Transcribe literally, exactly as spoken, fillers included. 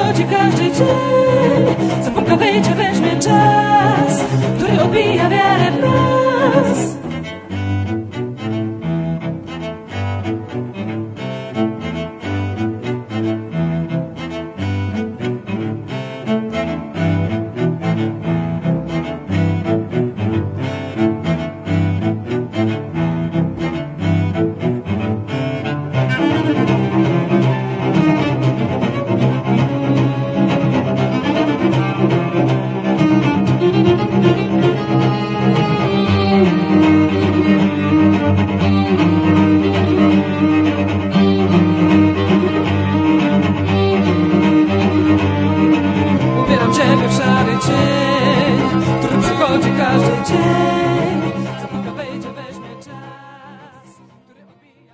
przychodzi każdy dzień. Zapomka wyjścia weźmie czas, który odbija wiarę w nas. Ubieram Ciebie w szary dzień, który przychodzi każdy dzień.